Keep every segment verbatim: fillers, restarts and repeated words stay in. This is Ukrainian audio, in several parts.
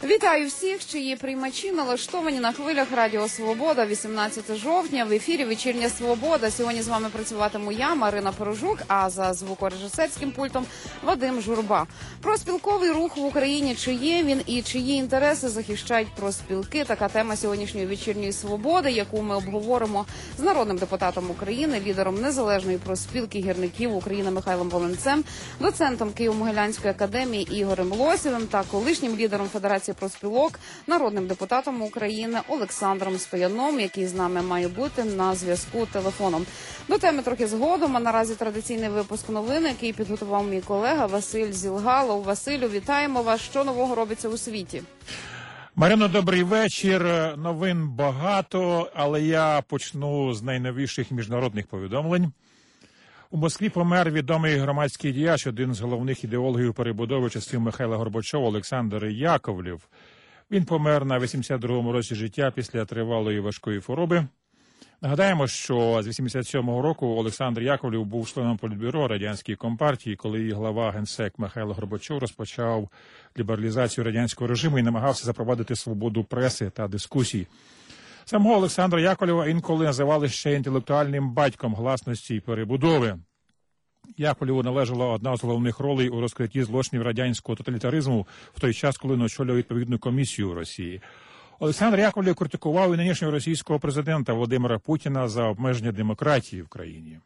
Вітаю всіх, чиї приймачі налаштовані на хвилях Радіо Свобода. вісімнадцяте жовтня, в ефірі «Вечірня Свобода». Сьогодні з вами працюватиму я, Марина Порожук, а за звукорежисерським пультом Вадим Журба. Проспілковий рух в Україні, чи є він і чиї інтереси захищають проспілки. Така тема сьогоднішньої «Вечірньої Свободи», яку ми обговоримо з народним депутатом України, лідером Незалежної проспілки гірників України Михайлом Волинцем, доцентом Києво-Могилянської академії Ігорем Лосєвим та колишнім лідером Федерації проспілок, народним депутатом України Олександром Стояном, який з нами має бути на зв'язку телефоном. До теми трохи згодом, а наразі традиційний випуск новин, який підготував мій колега Василь Зілгалов. Василю, вітаємо вас. Що нового робиться у світі? Марино, добрий вечір. Новин багато, але я почну з найновіших міжнародних повідомлень. У Москві помер відомий громадський діяч, один з головних ідеологів перебудови часів Михайла Горбачова, Олександр Яковлєв. Він помер на вісімдесят другому році життя після тривалої важкої хвороби. Нагадаємо, що з вісімдесят сьомого року Олександр Яковлєв був членом Політбюро Радянської Компартії, коли її глава Генсек Михайло Горбачов розпочав лібералізацію радянського режиму і намагався запровадити свободу преси та дискусій. Самого Олександра Яковлєва інколи називали ще інтелектуальним батьком гласності і перебудови. Яковлєву належала одна з головних ролей у розкритті злочинів радянського тоталітаризму в той час, коли він очолював відповідну комісію у Росії. Олександр Яковлєв критикував і нинішнього російського президента Володимира Путіна за обмеження демократії в країні.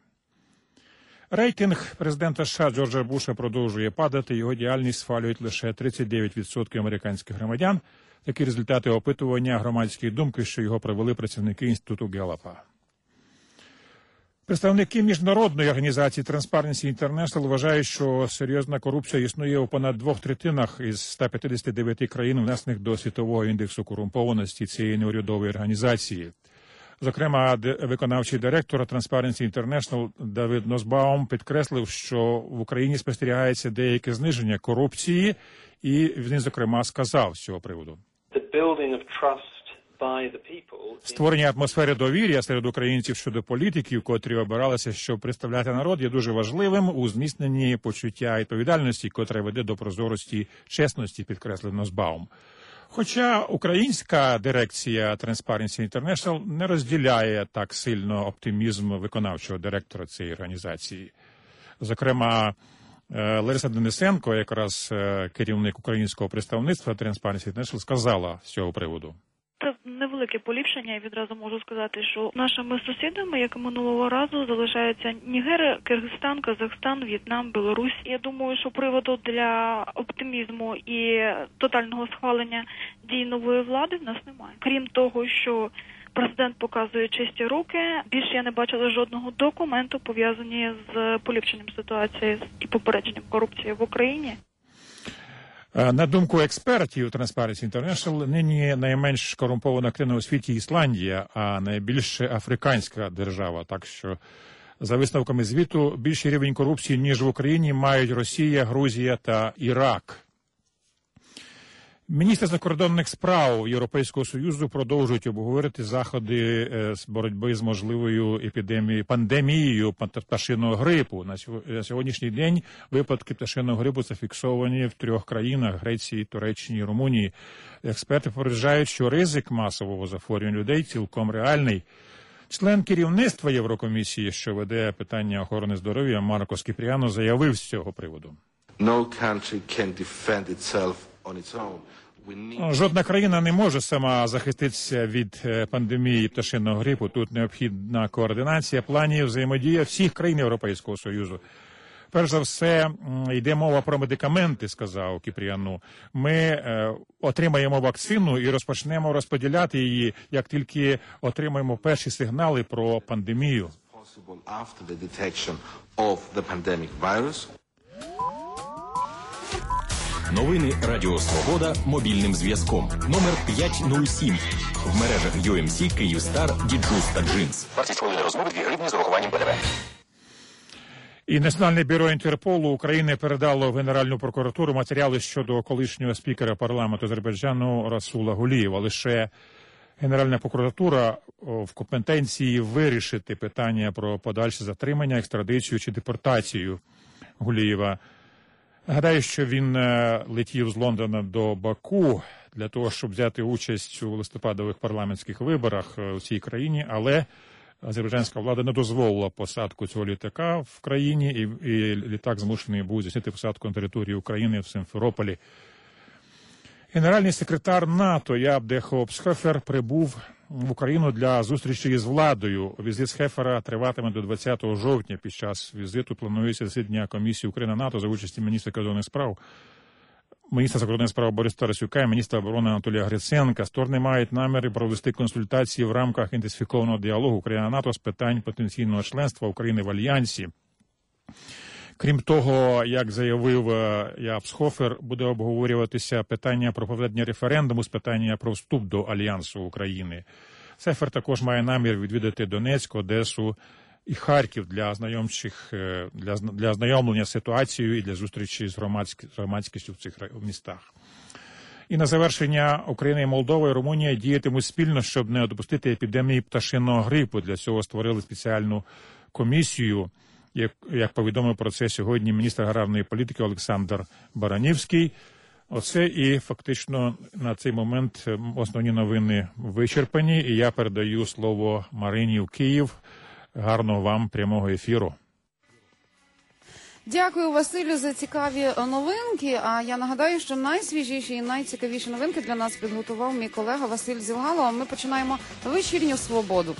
Рейтинг президента США Джорджа Буша продовжує падати, його діяльність схвалюють лише тридцять дев'ять відсотків американських громадян. Такі результати опитування громадської думки, що його провели працівники Інституту Геллапа. Представники міжнародної організації Transparency International вважають, що серйозна корупція існує у понад двох третинах із ста п'ятдесяти дев'яти країн, внесених до світового індексу корумпованості цієї неурядової організації. Зокрема, виконавчий директор Transparency International Давид Носбаум підкреслив, що в Україні спостерігається деяке зниження корупції, і він, зокрема, сказав з цього приводу. Створення атмосфери довір'я серед українців щодо політиків, котрі обиралися, щоб представляти народ, є дуже важливим у зміцненні почуття відповідальності, котре веде до прозорості, чесності, підкреслив Носбаум. Хоча українська дирекція Transparency International не розділяє так сильно оптимізм виконавчого директора цієї організації. Зокрема, Лариса Денисенко, якраз керівник українського представництва Transparency International, сказала з цього приводу. Це невелике поліпшення, я відразу можу сказати, що нашими сусідами, як і минулого разу, залишаються Нігерія, Киргизстан, Казахстан, В'єтнам, Білорусь. Я думаю, що приводу для оптимізму і тотального схвалення дій нової влади в нас немає. Крім того, що президент показує чисті руки, більше я не бачила жодного документу, пов'язані з поліпшенням ситуації і попередженням корупції в Україні. На думку експертів Transparency International, нині найменш корумпована країна у світі Ісландія, а найбільш африканська держава. Так що, за висновками звіту, більший рівень корупції, ніж в Україні, мають Росія, Грузія та Ірак. Міністри закордонних справ Європейського Союзу продовжують обговорити заходи з боротьби з можливою епідемією, пандемією пташиного грипу. На сьогоднішній день випадки пташиного грипу зафіксовані в трьох країнах – Греції, Туреччині і Румунії. Експерти попереджають, що ризик масового захворювання людей цілком реальний. Член керівництва Єврокомісії, що веде питання охорони здоров'я, Марко Скіпріано, заявив з цього приводу. No country can defend itself on its own. Жодна країна не може сама захиститися від пандемії пташиного грипу. Тут необхідна координація планів, взаємодія всіх країн Європейського Союзу. Перш за все, йде мова про медикаменти, сказав Кіпріану. Ми е, отримаємо вакцину і розпочнемо розподіляти її, як тільки отримаємо перші сигнали про пандемію. Новини Радіо Свобода мобільним зв'язком. Номер п'ять нуль сім. В мережах ю ем сі, Київстар, Діджус та Джинс. двадцять хвилин розмови, дві гривні з урахуванням ПДВ. І Національне бюро Інтерполу України передало в Генеральну прокуратуру матеріали щодо колишнього спікера парламенту Азербайджану Расула Гулієва. Лише Генеральна прокуратура в компетенції вирішити питання про подальше затримання, екстрадицію чи депортацію Гулієва. Нагадаю, що він летів з Лондона до Баку для того, щоб взяти участь у листопадових парламентських виборах у цій країні, але азербайджанська влада не дозволила посадку цього літака в країні, і, і літак змушений був здійснити посадку на території України в Симферополі. Генеральний секретар НАТО Яап де Хоop-Схефер прибув в Україну для зустрічі з владою. Візит Схефера триватиме до двадцятого жовтня. Під час візиту планується засідання комісії Україна-НАТО за участі міністра закордонних справ, міністра закордонних справ Бориса Тарасюка і міністра оборони Анатолія Гриценка. Сторони мають наміри провести консультації в рамках інтенсифікованого діалогу Україна-НАТО з питань потенційного членства України в Альянсі. Крім того, як заявив Яап Схефер, буде обговорюватися питання про проведення референдуму з питання про вступ до Альянсу України. Схефер також має намір відвідати Донецьк, Одесу і Харків для знайомчих, для, для знайомлення з ситуацією і для зустрічі з громадськ, громадськістю в цих містах. І на завершення Україна і Молдова і Румунія діятимуть спільно, щоб не допустити епідемії пташиного грипу. Для цього створили спеціальну комісію, як, як повідомив про це сьогодні міністр аграрної політики Олександр Баранівський. Оце і фактично на цей момент основні новини вичерпані. І я передаю слово Марині в Київ. Гарного вам прямого ефіру. Дякую, Василю, за цікаві новинки. А я нагадаю, що найсвіжіші і найцікавіші новинки для нас підготував мій колега Василь Зілгало. А ми починаємо вечірню свободу.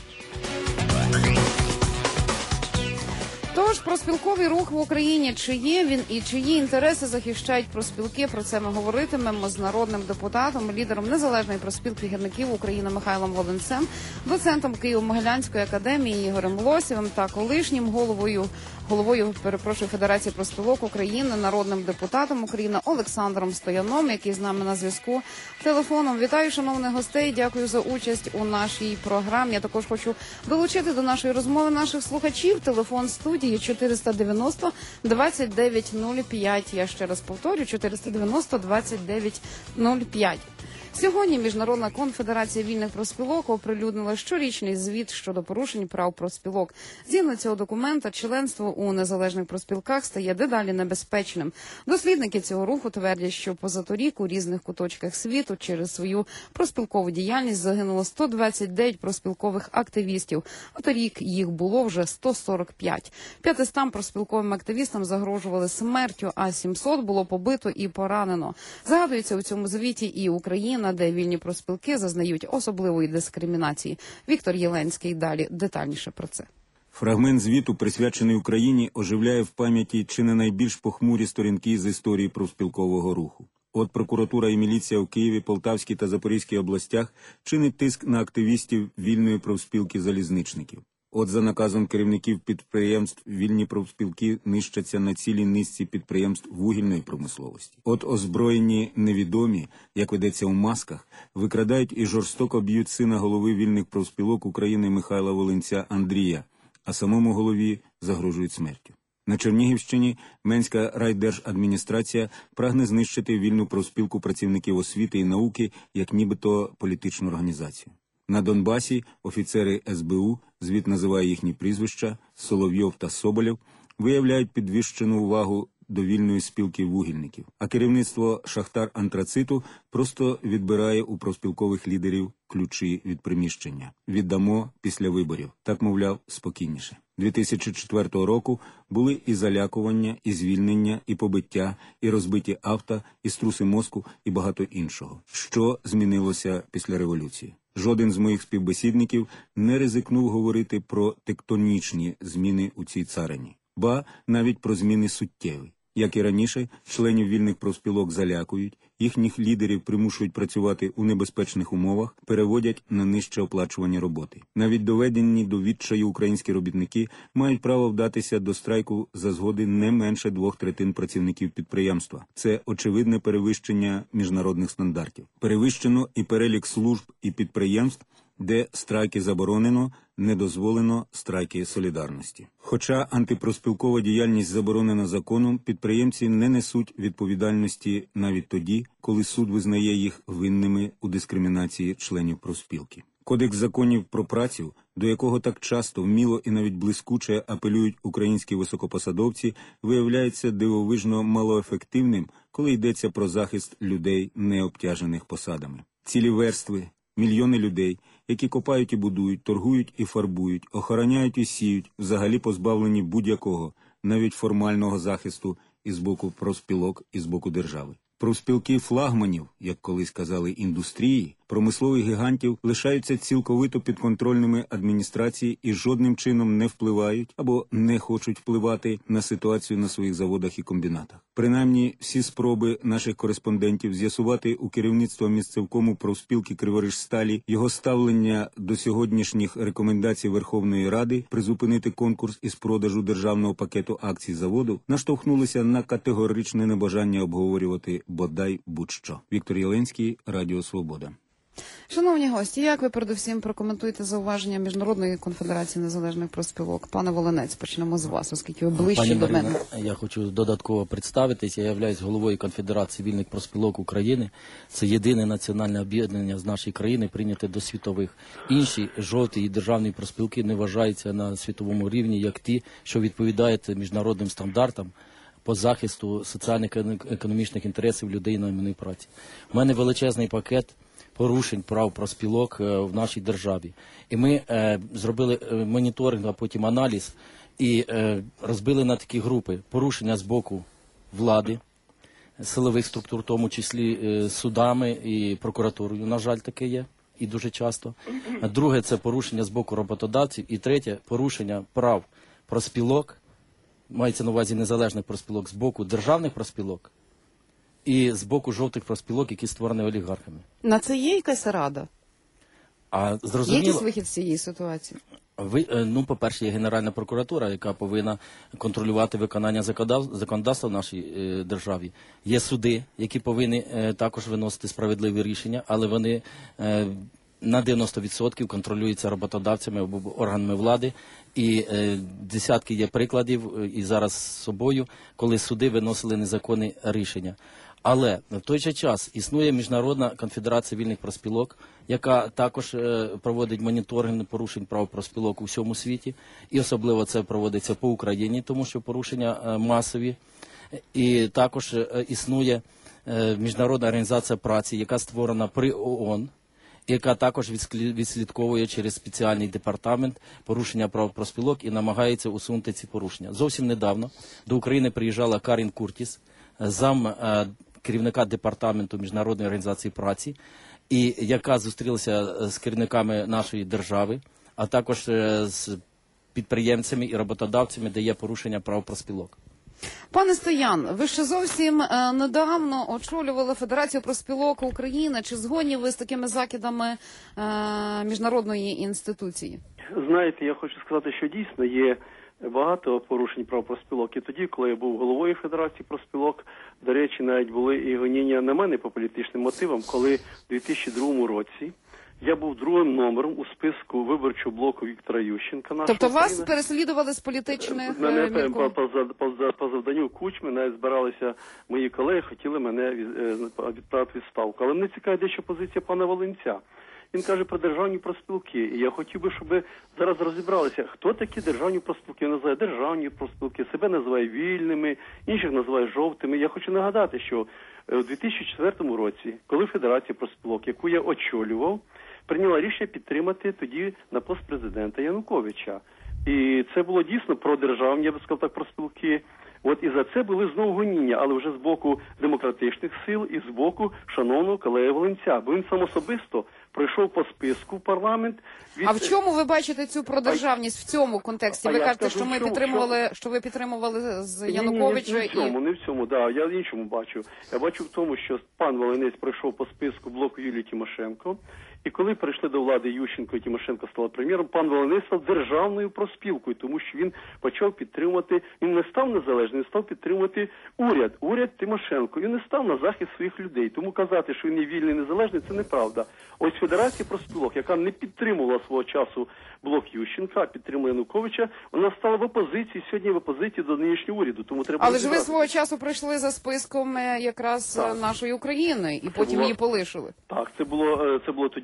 Тож, профспілковий рух в Україні, чи є він і чиї інтереси захищають профспілки, про це ми говоритимемо з народним депутатом, лідером Незалежної профспілки гірників України Михайлом Волинцем, доцентом Києво-Могилянської академії Ігорем Лосєвим та колишнім головою, головою, перепрошую, Федерації профспілок України, народним депутатом України Олександром Стояном, який з нами на зв'язку телефоном. Вітаю, шановних гостей, дякую за участь у нашій програмі. Я також хочу долучити до нашої розмови наших слухачів. Телефон студії чотириста дев'яносто двадцять дев'ять нуль п'ять. Я ще раз повторю, чотириста дев'яносто двадцять дев'ять нуль п'ять. Сьогодні Міжнародна конфедерація вільних профспілок оприлюднила щорічний звіт щодо порушень прав профспілок. Згідно цього документа, членство у незалежних профспілках стає дедалі небезпечним. Дослідники цього руху твердять, що позаторік у різних куточках світу через свою профспілкову діяльність загинуло сто двадцять дев'ять профспілкових активістів, а торік їх було вже сто сорок п'ять. п'ятистам профспілковим активістам загрожували смертю, а сімсот було побито і поранено. Згадується у цьому звіті і Україна, де вільні профспілки зазнають особливої дискримінації. Віктор Єленський далі детальніше про це. Фрагмент звіту, присвячений Україні, оживляє в пам'яті чи не найбільш похмурі сторінки з історії профспілкового руху. От прокуратура і міліція в Києві, Полтавській та Запорізькій областях чинить тиск на активістів вільної профспілки залізничників. От за наказом керівників підприємств вільні профспілки нищаться на цілій низці підприємств вугільної промисловості. От озброєні невідомі, як ведеться у масках, викрадають і жорстоко б'ють сина голови вільних профспілок України Михайла Волинця Андрія, а самому голові загрожують смертю. На Чернігівщині Менська райдержадміністрація прагне знищити вільну профспілку працівників освіти і науки як нібито політичну організацію. На Донбасі офіцери ес бе у, звіт називає їхні прізвища, Соловйов та Соболєв, виявляють підвищену увагу до вільної спілки вугільників. А керівництво Шахтар-Антрациту просто відбирає у профспілкових лідерів ключі від приміщення. Віддамо після виборів. Так, мовляв, спокійніше. дві тисячі четвертого року були і залякування, і звільнення, і побиття, і розбиті авто, і струси мозку, і багато іншого. Що змінилося після революції? Жоден з моїх співбесідників не ризикнув говорити про тектонічні зміни у цій царині. Ба, навіть про зміни суттєві. Як і раніше, членів вільних профспілок залякують, їхніх лідерів примушують працювати у небезпечних умовах, переводять на нижче оплачувані роботи. Навіть доведені до відчаю українські робітники мають право вдатися до страйку за згоди не менше двох третин працівників підприємства. Це очевидне перевищення міжнародних стандартів. Перевищено і перелік служб і підприємств, де страйки заборонено, не дозволено страйки солідарності. Хоча антипрофспілкова діяльність заборонена законом, підприємці не несуть відповідальності навіть тоді, коли суд визнає їх винними у дискримінації членів профспілки. Кодекс законів про працю, до якого так часто, вміло і навіть блискуче апелюють українські високопосадовці, виявляється дивовижно малоефективним, коли йдеться про захист людей, не обтяжених посадами. Цілі верстви, мільйони людей, які копають і будують, торгують і фарбують, охороняють і сіють, взагалі позбавлені будь-якого, навіть формального захисту із боку профспілок, і з боку держави. Профспілки флагманів, як колись казали, індустрії, промислових гігантів лишаються цілковито підконтрольними адміністрації і жодним чином не впливають або не хочуть впливати на ситуацію на своїх заводах і комбінатах. Принаймні, всі спроби наших кореспондентів з'ясувати у керівництва місцевкому профспілки Криворіжсталі його ставлення до сьогоднішніх рекомендацій Верховної Ради призупинити конкурс із продажу державного пакету акцій заводу наштовхнулися на категоричне небажання обговорювати бодай будь-що. Віктор Єленський, Радіо Свобода. Шановні гості, як ви передусім прокоментуєте зауваження Міжнародної конфедерації незалежних профспілок? Пане Волинець, почнемо з вас, оскільки ви ближче Пані до Марина, мене. я хочу додатково представитись. Я являюсь головою Конфедерації вільних профспілок України. Це єдине національне об'єднання з нашої країни, прийняте до світових. Інші жовті і державні профспілки не вважаються на світовому рівні, як ті, що відповідають міжнародним стандартам по захисту соціально-економічних інтересів людей на найманій праці. У мене величезний пакет порушень прав профспілок в нашій державі. І ми е, зробили моніторинг, а потім аналіз і е, розбили на такі групи. Порушення з боку влади, силових структур, в тому числі е, судами і прокуратурою, на жаль, таке є, і дуже часто. Друге – це порушення з боку роботодавців. І третє – порушення прав профспілок, мається на увазі незалежних профспілок, з боку державних профспілок і з боку жовтих профспілок, які створені олігархами. На це є якась рада? А Є зрозуміло, якийсь вихід з цієї ситуації? ви, е, ну, по-перше, є Генеральна прокуратура, яка повинна контролювати виконання законодав- законодавства в нашій е, державі. Є суди, які повинні е, також виносити справедливі рішення, але вони е, на дев'яносто відсотків контролюються роботодавцями або органами влади. І е, десятки є прикладів, е, і зараз з собою, коли суди виносили незаконні рішення. Але в той же час існує Міжнародна конфедерація вільних профспілок, яка також е, проводить моніторинг порушень прав профспілок у всьому світі. І особливо це проводиться по Україні, тому що порушення е, масові. І також е, існує е, Міжнародна організація праці, яка створена при ООН, яка також відслід- відслідковує через спеціальний департамент порушення прав профспілок і намагається усунути ці порушення. Зовсім недавно до України приїжджала Карін Куртіс, зам е, керівника департаменту Міжнародної організації праці, і яка зустрілася з керівниками нашої держави, а також е, з підприємцями і роботодавцями, де є порушення прав профспілок. Пане Стоян, ви ще зовсім е, недавно очолювали Федерацію профспілок України. Чи згодні ви з такими закидами е, міжнародної інституції? Знаєте, я хочу сказати, що дійсно є багато порушень прав профспілок. І тоді, коли я був головою Федерації профспілок, до речі, навіть були і гоніння на мене по політичним мотивам, коли в дві тисячі другому році я був другим номером у списку виборчого блоку Віктора Ющенка. Тобто вас України. переслідували з політичних Мене е, по, міркувань? по, по, по, по завданню Кучми навіть збиралися мої колеги, хотіли мене від- е, відправити в відставку. Але мене цікавить дещо позиція пана Волинця. Він каже про державні профспілки. І я хотів би, щоб ви зараз розібралися, хто такі державні профспілки. Він називає державні профспілки, себе називає вільними, інших називає жовтими. Я хочу нагадати, що у дві тисячі четвертому році, коли Федерація профспілок, яку я очолював, прийняла рішення підтримати тоді на пост президента Януковича. І це було дійсно про державні, я би сказав так, профспілки. От і за це були знову гоніння, але вже з боку демократичних сил і з боку шановного колеги Волинця. Бо він сам особисто пройшов по списку в парламент. Від... А в чому ви бачите цю продержавність в цьому контексті? А Ви я кажете, скажу, що ми в чому, підтримували, що ви підтримували з Ні, ні, Януковича не в цьому, і не в цьому, да, я в іншому бачу. Я бачу в тому, що пан Волинець пройшов по списку блоку Юлії Тимошенко, і коли прийшли до влади Ющенко і Тимошенко стала прем'єром, пан Волинець став державною профспілкою, тому що він почав підтримувати, він не став незалежним, він став підтримувати уряд, уряд Тимошенко, і не став на захист своїх людей. Тому казати, що він є вільний, незалежний, це неправда. Ось Федерація профспілок, яка не підтримувала свого часу блок Ющенка, а підтримує Януковича, вона стала в опозиції, сьогодні в опозиції до нинішнього уряду. Тому треба але ж ви розібратися. свого часу прийшли за списком е, якраз Так. е, нашої України і потім було- її полишили. Так, це було, е, це було тоді,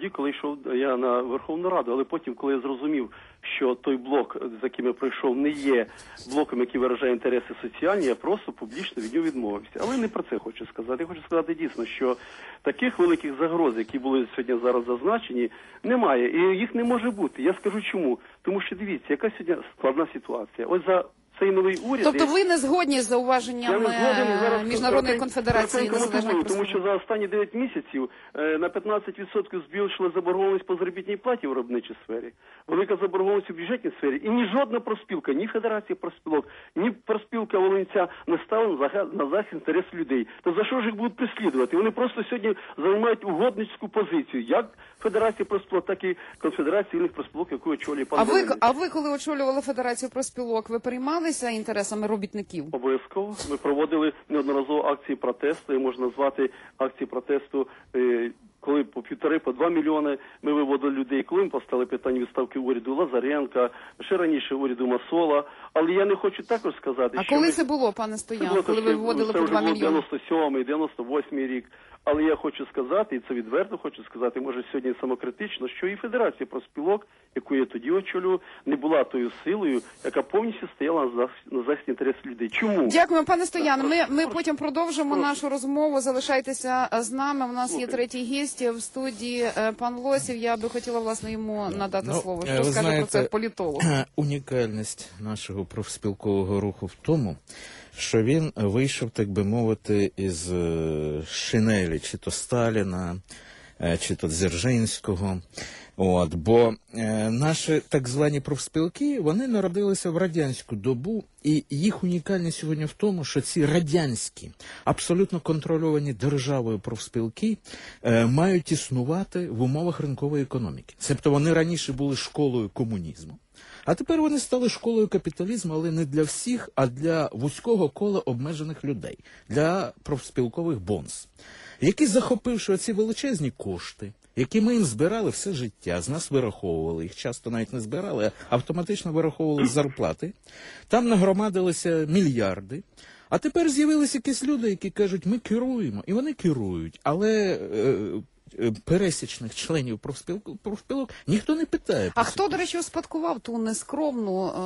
тоді, коли йшов я на Верховну Раду, але потім, коли я зрозумів, що той блок, з яким я пройшов, не є блоком, який виражає інтереси соціальні, я просто публічно від нього відмовився. Але не про це хочу сказати. Я хочу сказати дійсно, що таких великих загроз, які були сьогодні зараз зазначені, немає. І їх не може бути. Я скажу чому. Тому що дивіться, яка сьогодні складна ситуація. Ось за цей новий уряд... Тобто ви не згодні з зауваженнями Міжнародної конфедерації незалежних профспілок? Тому профспілок? що за останні дев'ять місяців е, на п'ятнадцять відсотків збільшила заборгованість по заробітній платі в виробничій сфері, велика заборгованість у бюджетній сфері, і ні жодна профспілка, ні Федерація профспілок, ні профспілка Волинця не стала на захист інтересів людей. То за що ж їх будуть переслідувати? Вони просто сьогодні займають угодницьку позицію, як Федерація профспілок, так і Конфедерація вільних профспілок, яку очолює пан А ви, Волинець. а ви, коли очолювали Федерацію профспілок, ви переймалися інтересами робітників? Обов'язково. Ми проводили неодноразово акції протесту, і можна назвати акції протесту, е, коли по півтори, по два мільйони ми виводили людей, коли ми поставили питання відставки уряду Лазаренка, ще раніше уряду Масола. Але я не хочу також сказати, А що коли ми... це було, пане Стоян, Це було коли ви трошки- виводили це по вже два було мільйони? дев'яносто сьомий, дев'яносто восьмий рік. Але я хочу сказати, і це відверто хочу сказати, може сьогодні самокритично, що і Федерація профспілок, яку я тоді очолював, не була тою силою, яка повністю стояла на захист, на захист інтересів людей. Чому? Дякуємо, пане Стоян. Ми, ми потім продовжимо нашу розмову. Залишайтеся з нами. У нас є третій гість в студії, е, пан Лосів. Я би хотіла, власне, йому надати Ну, слово. е, Що ви скаже знаєте, про це політолог? Унікальність нашого профспілкового руху в тому, що він вийшов, так би мовити, із е, шинелі, чи то Сталіна, е, чи то Дзержинського. От, бо е, наші так звані профспілки, вони народилися в радянську добу, і їх унікальність сьогодні в тому, що ці радянські, абсолютно контрольовані державою профспілки е, мають існувати в умовах ринкової економіки. Тобто вони раніше були школою комунізму. А тепер вони стали школою капіталізму, але не для всіх, а для вузького кола обмежених людей, для профспілкових бонз, які, захопивши оці величезні кошти, які ми їм збирали все життя, з нас вираховували, їх часто навіть не збирали, а автоматично вираховували з зарплати, там нагромадилися мільярди, а тепер з'явилися якісь люди, які кажуть, ми керуємо, і вони керують, але... Е, пересічних членів профспілок, профспілок ніхто не питає. А хто, до речі, успадкував ту нескромну е,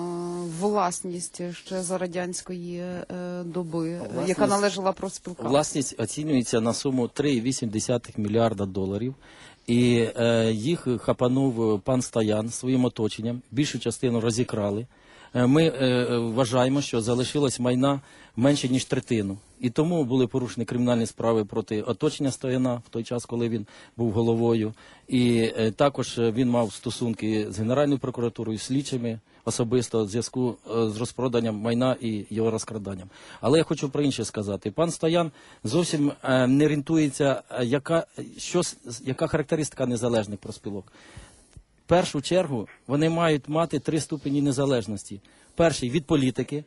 власність ще за радянської е, доби, Власність- яка належала профспілкам? Власність оцінюється на суму три цілих вісім десятих мільярда доларів. І е, їх хапанув пан Стоян своїм оточенням, більшу частину розікрали. Е, Ми е, вважаємо, що залишилось майна менше, ніж третину. І тому були порушені кримінальні справи проти оточення Стояна в той час, коли він був головою. І е, також він мав стосунки з Генеральною прокуратурою, слідчими особисто в зв'язку е, з розпроданням майна і його розкраданням. Але я хочу про інше сказати. Пан Стоян зовсім е, не орієнтується, е, яка, що, с- яка характеристика незалежних профспілок. В першу чергу вони мають мати три ступені незалежності. Перший – від політики,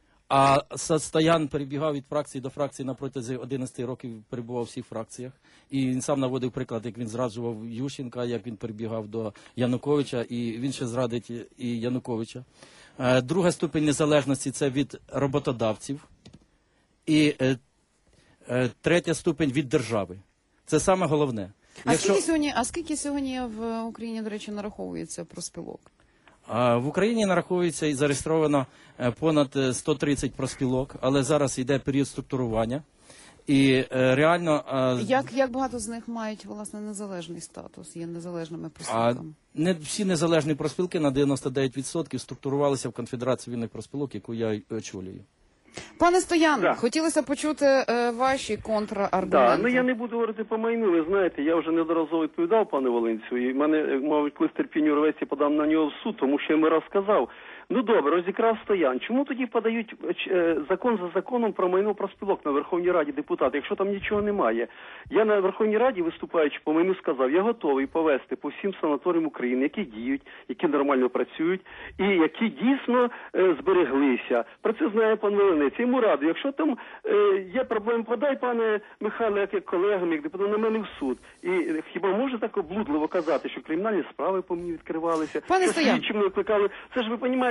а Стоян перебігав від фракції до фракції на протязі одинадцяти років, перебував у всіх фракціях. І він сам наводив приклад, як він зраджував Ющенка, як він перебігав до Януковича, і він ще зрадить і Януковича. Е, Друга ступень незалежності – це від роботодавців. І е, е, третя ступень – від держави. Це саме головне. А, Якщо- скільки сьогодні, а скільки сьогодні в Україні, до речі, нараховується профспілок? А, В Україні нараховується і зареєстровано е, понад е, сто тридцять профспілок, але зараз йде період структурування. І е, реально е, Як, як багато з них мають, власне, незалежний статус, є незалежними а, профспілками? не всі незалежні профспілки на дев'яносто дев'ять відсотків структурувалися в Конфедерації вільних профспілок, яку я й очолюю. Пане Стоян, Да. хотілося почути е, ваші контраргументи. Так, ну я не буду говорити по майну, ви знаєте, я вже неодноразово відповідав пану Волинцю, і в мене, мабуть, коли терпінню рветься, подам на нього в суд, тому що я йому раз сказав, ну добре, розікрав Стоян, чому тоді подають е, закон за законом про майно профспілок на Верховній Раді депутати, якщо там нічого немає? Я на Верховній Раді, виступаючи по майну, сказав, я готовий повести по всім санаторіям України, які діють, які нормально працюють, і які дійсно е, збереглися. Про це знає пан Волинець. Я йому радий, якщо там е, є проблеми, подай, пане Михайло, як колегам, як депутат, на мене в суд. І е, хіба може так облудливо казати, що кримінальні справи по мені відкривалися, Пане що Стоян. слідчі мене викликали? Це ж ви розумієте,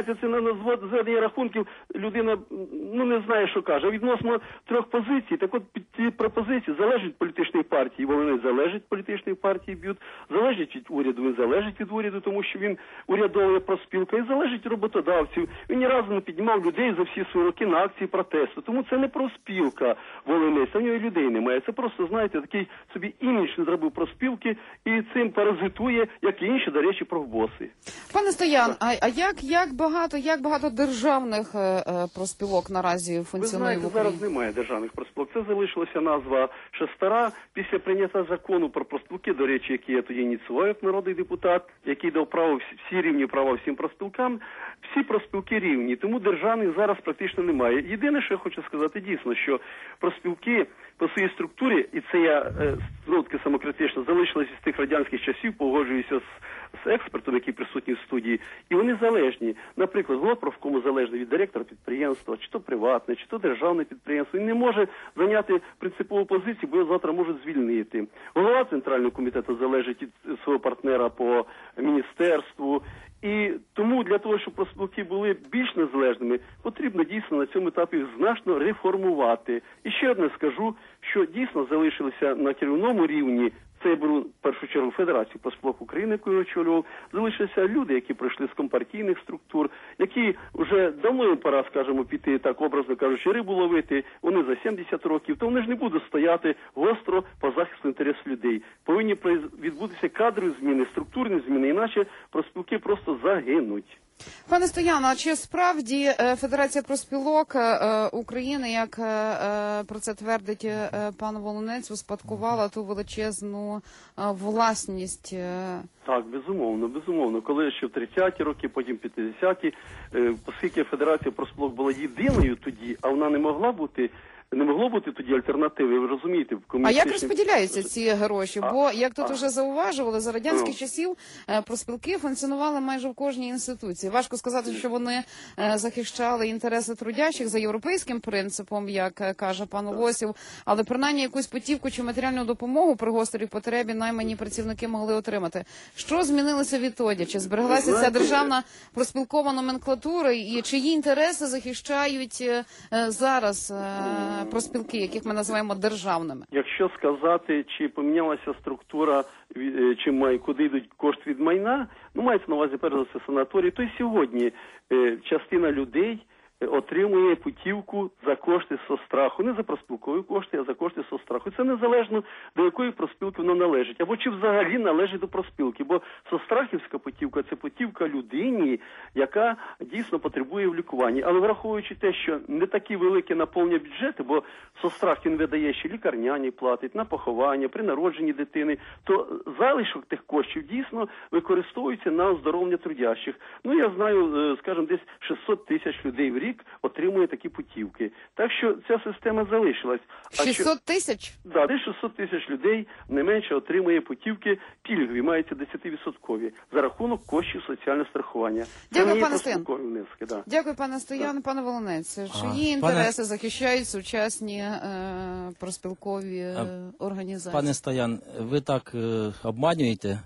знаєте, це на зведення рахунків людина, ну, не знає, що каже. Відносно трьох позицій, так от під ці пропозиції залежить від політичної партії, вони залежать від політичної партії, б'ють, залежить від уряду, він залежить від уряду, тому що він урядовує профспілка, і залежить від роботодавців. Він ні разу не піднімав людей за всі свої роки на акції протесту. Тому це не профспілка Волинець, а в нього людей немає. Це просто, знаєте, такий собі імідж не зробив профспілки і цим паразитує, як і інші, до речі, профбоси. Пане Стоян, а, а як, як багато, як багато державних е, е, профспілок наразі Ви функціонує знаєте, в Україні? зараз немає державних профспілок. Це залишилася назва ще стара. Після прийняття закону про профспілки, до речі, який я тоді ініціював як народний депутат, який дав право всі рівні права всім профспілкам, всі профспілки рівні, тому державних зараз практично немає. Єдине, що я хочу сказати, дійсно, що профспілки по своїй структурі, і це я знову таки самокритично залишилися з тих радянських часів, погоджуюся з, з експертом, який присутній в студії, і вони залежні. Наприклад, голова профкому залежний від директора підприємства, чи то приватне, чи то державне підприємство. Він не може зайняти принципову позицію, бо його завтра можуть звільнити. Голова Центрального комітету залежить від свого партнера по міністерству. І тому для того, щоб профспілки були більш незалежними, потрібно дійсно на цьому етапі їх значно реформувати. І ще одне скажу, що дійсно залишилися на керівному рівні, це я беру в першу чергу Федерацію профспілок України, яку я очолював, залишилися люди, які прийшли з компартійних структур, які вже давно їм пора, скажімо, піти, так образно кажучи, рибу ловити, вони за сімдесят років, то вони ж не будуть стояти гостро по захисту інтересів людей. Повинні відбутися кадрові зміни, структурні зміни, іначе профспілки просто загинуть. Пане Стоян, а чи справді е, Федерація профспілок е, України, як е, про це твердить е, пан Волинець, успадкувала ту величезну е, власність? Е... Так, безумовно, безумовно. Коли ще в тридцяті роки, потім п'ятдесяті, е, оскільки Федерація профспілок була єдиною тоді, а вона не могла бути, не могло бути тоді альтернативи, ви розумієте? В комуністичній... А як розподіляються ці гроші? А, Бо, як тут а, вже зауважували, за радянських ну. часів е, профспілки функціонували майже в кожній інституції. Важко сказати, що вони е, захищали інтереси трудящих за європейським принципом, як е, каже пан Лосів, але принаймні якусь путівку чи матеріальну допомогу при гострій потребі наймані працівники могли отримати. Що змінилося відтоді? Чи збереглася ця державна профспілкова номенклатура і чиї інтереси захищають е, зараз е, профспілки, яких ми називаємо державними? Якщо сказати, чи помінялася структура, чи май, куди йдуть кошти від майна, ну мається на увазі перш за все санаторій, то й сьогодні е, частина людей отримує путівку за кошти соцстраху. Не за профспілкові кошти, а за кошти соцстраху. І це незалежно, до якої профспілки воно належить. Або чи взагалі належить до профспілки. Бо соцстрахівська путівка – це путівка людині, яка дійсно потребує в лікуванні. Але враховуючи те, що не такі великі наповнення бюджети, бо соцстрах він видає ще лікарняні, платить на поховання, при народженні дитини, то залишок тих коштів дійсно використовується на оздоровлення трудящих. Ну, я знаю, скажімо, десь шістсот тисяч людей в рік отримує такі путівки. Так що ця система залишилась. шістсот тисяч? Так, да, десь шістсот тисяч людей не менше отримує путівки пільгові, мається десятивідсоткові, за рахунок коштів соціального страхування. Дякую, пане Стоян. Внески, да. Дякую, пане Стоян. Пане Волинець, чиї А, інтереси пане... захищають сучасні е, профспілкові е, організації? Пане Стоян, ви так е, обманюєте,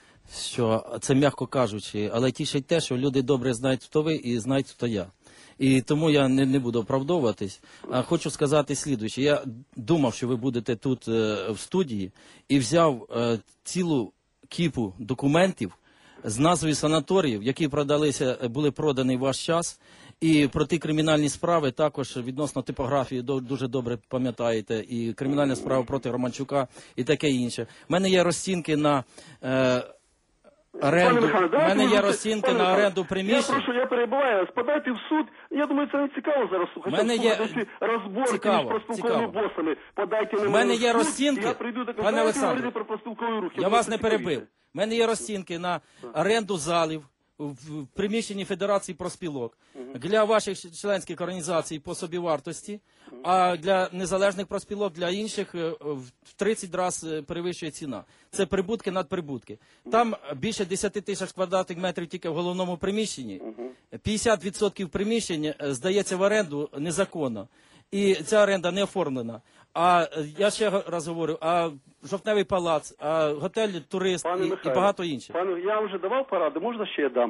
що це м'яко кажучи, але тішить те, що люди добре знають, хто ви, і знають, хто я. І тому я не, не буду оправдовуватись. А хочу сказати слідуюче. Я думав, що ви будете тут е, в студії, і взяв е, цілу кіпу документів з назвою санаторіїв, які продалися, були продані в ваш час. І про ті кримінальні справи також відносно типографії дуже добре пам'ятаєте. І кримінальна справа проти Романчука і таке інше. У мене є розцінки на... Е, оренду. У мене є розцінки на оренду приміщень. Я прошу, я перебуваю вас, подайте в суд. Я думаю, це не цікаво зараз слухати. У мене є розборки між профспілковими босами. Подайте на мене. У мене є розцінки. Я прийду до Пане Олександре, про профспілкові рухи. Я вас не перебив. У мене є розцінки на оренду залів в приміщенні Федерації профспілок для ваших членських організацій по собівартості, а для незалежних профспілок, для інших в тридцять разів перевищує ціна. Це прибутки над прибутки. Там більше десять тисяч квадратних метрів тільки в головному приміщенні. п'ятдесят відсотків приміщень здається в оренду незаконно. І ця оренда не оформлена. А я ще раз говорю, а Жовтневий палац, а готель «Турист» і, і багато інших. Пане, я вже давав поради, можна ще я дам?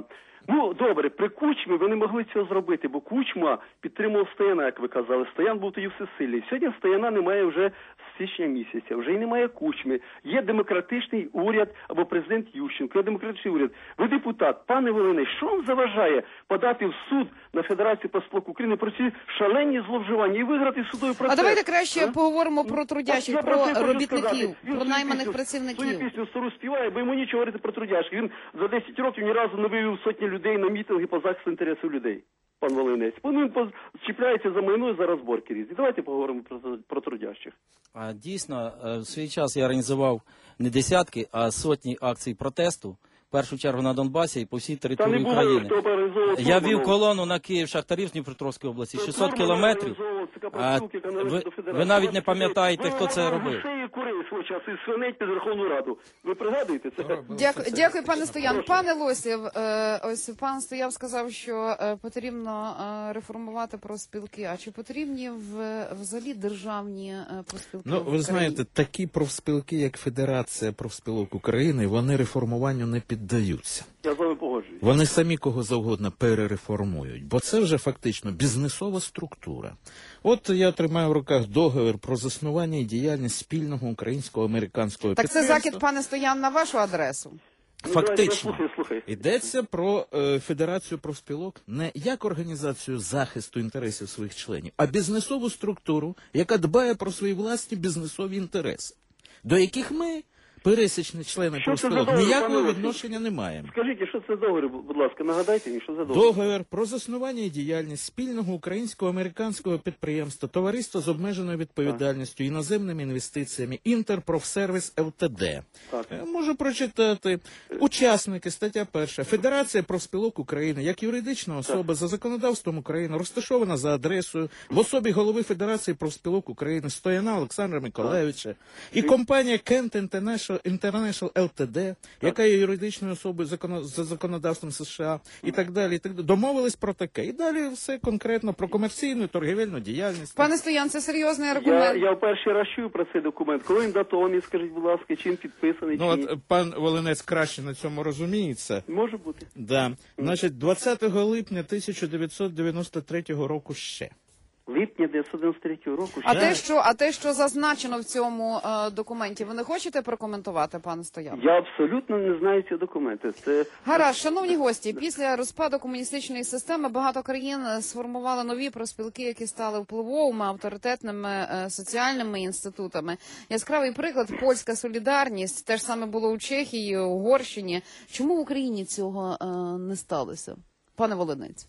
Ну, добре, при Кучмі ви не могли цього зробити, бо Кучма підтримував Стояна, як ви казали. Стоян був тоді всесильний. Сьогодні Стояна немає вже з січня місяця, вже й немає Кучми. Є демократичний уряд або президент Ющенко, є демократичний уряд. Ви депутат, пане Волинець, що вам заважає подати в суд на Федерацію профспілок України про ці шалені зловживання і виграти судовий процес? А давайте краще а? поговоримо про трудящих, Я про це хочу робітників, сказати. Він про свою найманих пісню- працівників. Свою пісню стару співає, бо йому нічого говорити про трудящих. Він за десять років ні разу не вивів сотні людей на мітинги по захисту інтересів людей. Пан Волинець. Він поз- чіпляється за майно і за розборки різні. Давайте поговоримо про, про трудящих. А дійсно, е, в свій час я організував не десятки, а сотні акцій протесту. В першу чергу на Донбасі і по всій Та не території було, України. хто організовував Я Турмана. вів колону на Київ шахтарів з Дніпропетровської області, Це шістсот Турман кілометрів. організовував ЦК А профспілки, яка належить ви, до Федерації. ви навіть не пам'ятаєте, Ви хто це ламали робив. гусей і курей свого часу, і свиней під Верховну Раду. Ви пригадуєте це? Дякую, дякую, пане Стоян. Пане Лосєв, е, ось пан Стоян сказав, що е, потрібно е, реформувати профспілки. А чи потрібні в, взагалі державні е, профспілки? Ну, в ви Україні? знаєте, такі профспілки, як Федерація профспілок України, вони реформуванню не піддаються. Я з вами погоджуюсь. Вони самі кого завгодно перереформують, бо це вже фактично бізнесова структура. От я тримаю в руках договір про заснування і діяльність спільного українсько-американського Так це підприємства. закид, пане Стоян, на вашу адресу. Ну, давайте, Фактично. слухай, слухай. Йдеться про е, Федерацію профспілок не як організацію захисту інтересів своїх членів, а бізнесову структуру, яка дбає про свої власні бізнесові інтереси, до яких ми, пересічні члени Що це за профспілок, договір, ніякого пане відношення не маємо. Скажіть, що це договір, будь ласка, нагадайте мені, що за договір? Договір про заснування і діяльність спільного українсько-американського підприємства Товариства з обмеженою відповідальністю, іноземними інвестиціями Інтерпрофсервіс ЛТД. Так. Е, Можу прочитати. Учасники, стаття перша. Федерація профспілок України, як юридична особа за законодавством України, розташована за адресою в особі голови Федерації профспілок України Стояна Олександра Миколайовича і компанія Kent International International ЛТД, яка є юридичною особою законо- за законодавством США і так далі, і так далі. Домовились про таке. І далі все конкретно про комерційну, торгівельну діяльність. Пане Стоян, це серйозний Я, аргумент. я вперше раз чую про цей документ. Коли він датований, скажіть, будь ласка, чим підписаний, Ну, чи ні? от пан Волинець краще на цьому розуміється. Може бути. Да. Значить, двадцятого липня тисяча дев'ятсот дев'яносто третього року ще. Липня дев'ятсот дев'яносто третього року. А ще- те, що, а те, що зазначено в цьому е, документі, ви не хочете прокоментувати, пане Стоян? Я абсолютно не знаю ці документи. Це Гаразд, шановні гості, після розпаду комуністичної системи багато країн сформували нові профспілки, які стали впливовими, авторитетними е, соціальними інститутами. Яскравий приклад – польська солідарність, те ж саме було у Чехії, Угорщині. Чому в Україні цього е, не сталося? Пане Волинець.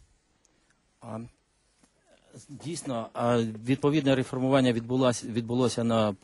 А, Дійсно, а, відповідне реформування відбулося, відбулося на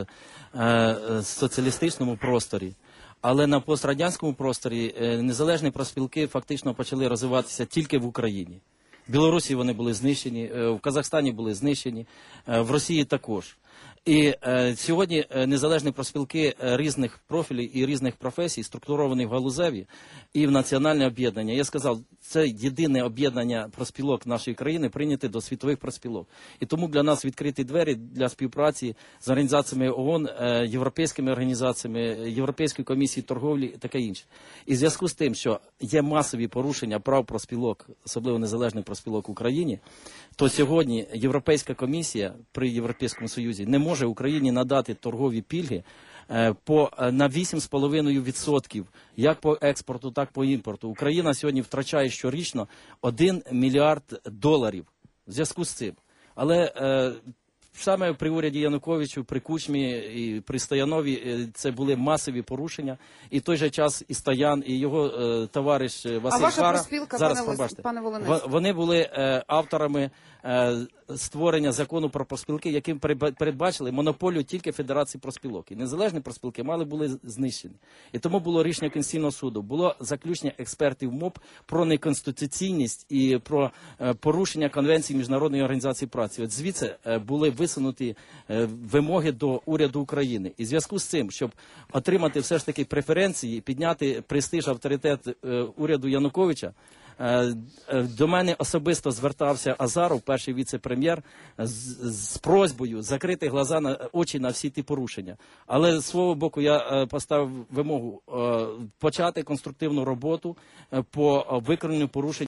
постсоціалістичному просторі, але на пострадянському просторі е, незалежні профспілки фактично почали розвиватися тільки в Україні. В Білорусі вони були знищені, е, в Казахстані були знищені, е, в Росії також. І е, сьогодні е, незалежні профспілки е, різних профілів і різних професій структуровані в галузеві і в національне об'єднання. Я сказав, це єдине об'єднання профспілок нашої країни прийняте до світових профспілок. І тому для нас відкриті двері для співпраці з організаціями ООН, е, європейськими організаціями, Європейською комісією торговлі і таке інше. І в зв'язку з тим, що є масові порушення прав профспілок, особливо незалежних профспілок в Україні, то сьогодні Європейська комісія при Європейському Союзі не може Україні надати торгові пільги е, по, е, на вісім з половиною відсотків як по експорту, так по імпорту. Україна сьогодні втрачає щорічно один мільярд доларів в зв'язку з цим. Але е, саме при уряді Януковичу, при Кучмі і при Стоянові е, це були масові порушення. І в той же час і Стоян, і його е, товариш е, Василь А ваша Хара, профспілка, зараз, пане Лис- пробачте, пане Волинець? в- вони були е, авторами е, створення закону про профспілки, яким переба- передбачили монополію тільки Федерації профспілок. І незалежні профспілки мали були знищені. І тому було рішення Конституційного суду, було заключення експертів МОП про неконституційність і про е, порушення Конвенції Міжнародної організації праці. От звідси е, були висунуті е, вимоги до уряду України. І в зв'язку з цим, щоб отримати все ж таки преференції, підняти престиж, авторитет е, уряду Януковича, Е, е, До мене особисто звертався Азаров, перший віце-прем'єр, з, з просьбою закрити глаза на очі на всі ті порушення. Але з свого боку я е, поставив вимогу е, почати конструктивну роботу е, по виконанню порушень